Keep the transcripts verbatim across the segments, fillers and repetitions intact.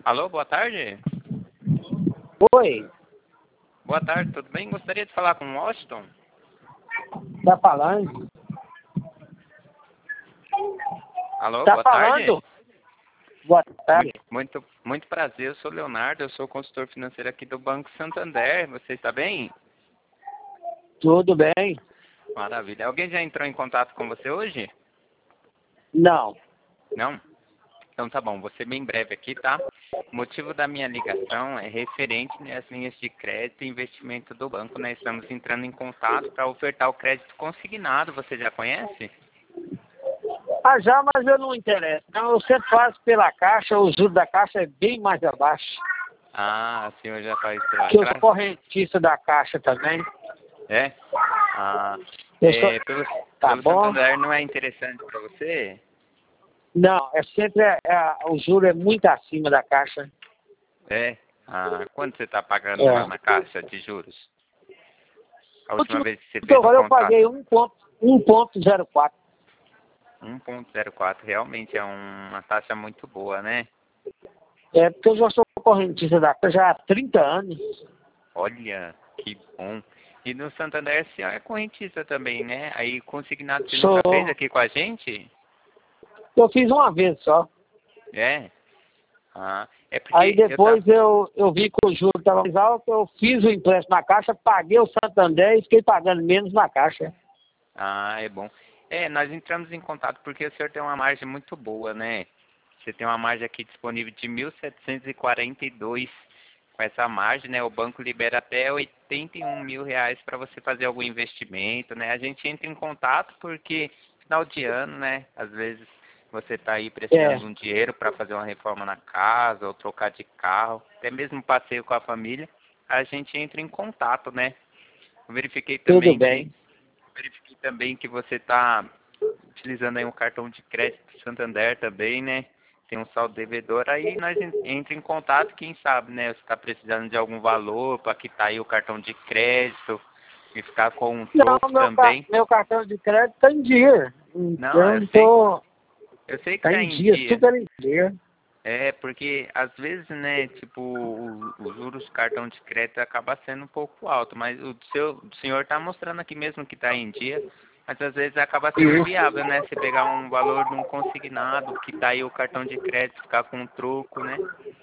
Alô, boa tarde. Oi, Boa tarde, tudo bem? Gostaria de falar com o Washington. tá falando? Alô, Tá boa tarde. falando? Boa tarde. Muito, muito, muito prazer, eu sou o Leonardo, eu sou consultor financeiro aqui do Banco Santander. Você está bem? Tudo bem? Maravilha. Alguém já entrou em contato com você hoje? Não. Não? Então tá bom, vou ser bem breve aqui, tá? O motivo da minha ligação é referente, né, às linhas de crédito e investimento do banco, né? Estamos entrando em contato para ofertar o crédito consignado, você já conhece? Ah, já, mas eu não interesso. Não, eu sempre faço pela Caixa, o juro da Caixa é bem mais abaixo. Ah, o senhor já faz pela Que eu sou Caixa? correntista da Caixa também. É? Ah, Eu sou... é, pelo, Tá pelo bom? Santander não é interessante para você? Não, é sempre... É, é, o juro é muito acima da Caixa. É? Ah, quanto você está pagando lá É. na Caixa de juros? A última Último vez que você que fez o agora eu contato? paguei um ponto zero quatro. um ponto zero quatro, realmente é uma taxa muito boa, né? É porque eu já sou correntista da Caixa já há trinta anos. Olha, que bom. E no Santander você é correntista também, né? Aí consignado você Sou... nunca fez aqui com a gente? Eu fiz uma vez só. É? Ah, é Aí porque eu tava... depois eu, eu vi que o juro estava mais alto, eu fiz o empréstimo na Caixa, paguei o Santander e fiquei pagando menos na Caixa. Ah, é bom. É, nós entramos em contato porque o senhor tem uma margem muito boa, né? Você tem uma margem aqui disponível de mil setecentos e quarenta e dois. Com essa margem, né, o banco libera até oitenta e um mil reais para você fazer algum investimento, né? A gente entra em contato porque final de ano, né? Às vezes você está aí precisando É, de um dinheiro para fazer uma reforma na casa ou trocar de carro, até mesmo um passeio com a família, a gente entra em contato, né? Eu verifiquei tudo também que bem. verifiquei também que você está utilizando aí um cartão de crédito Santander também, né? Tem um saldo devedor, aí nós en- entra em contato, quem sabe, né? Você está precisando de algum valor para quitar aí o cartão de crédito e ficar com um Não, troco meu, ca- também. meu cartão de crédito está em dia. Não, Então eu não sei, tô. eu sei que Tá tá em em dia, dia. super em dia. É, porque às vezes, né, tipo, o- os juros do cartão de crédito acaba sendo um pouco alto, mas o seu o senhor está mostrando aqui mesmo que está em dia, mas às vezes acaba sendo Isso. viável, né? Você pegar um valor de um consignado, que tá aí o cartão de crédito, ficar com um troco, né?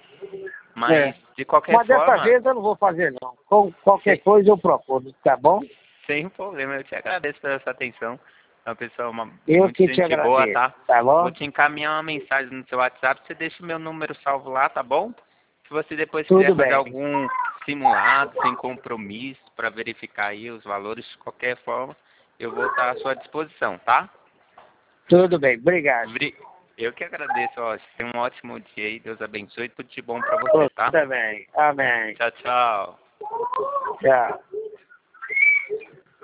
Mas É. de qualquer Mas dessa forma, vez eu não vou fazer não. Com qualquer sem, coisa eu procuro, tá bom? sem problema, eu te agradeço pela sua atenção. É uma pessoa uma, Eu muito que te gente boa, agradeço, tá? tá Vou bom? te encaminhar uma mensagem no seu WhatsApp, você deixa o meu número salvo lá, tá bom? Se você depois quiser Tudo fazer bem. algum simulado, sem compromisso, para verificar aí os valores de qualquer forma, eu vou estar à sua disposição, tá? Tudo bem, obrigado. Bri- Eu que agradeço, ó. Tenha um ótimo dia aí, Deus abençoe, tudo de bom para você, Você tá? também. Amém. Tchau, tchau. Tchau.